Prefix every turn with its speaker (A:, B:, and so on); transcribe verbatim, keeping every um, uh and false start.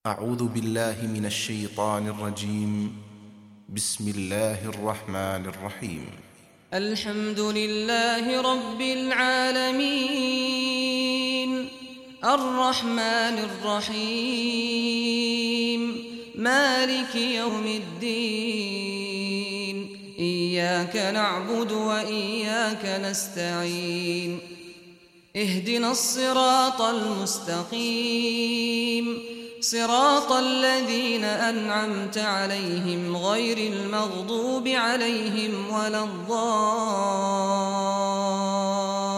A: أعوذ بالله من الشيطان الرجيم. بسم الله الرحمن الرحيم.
B: الحمد لله رب العالمين الرحمن الرحيم مالك يوم الدين إياك نعبد وإياك نستعين اهدنا الصراط المستقيم صراط الذين أنعمت عليهم غير المغضوب عليهم ولا الضالين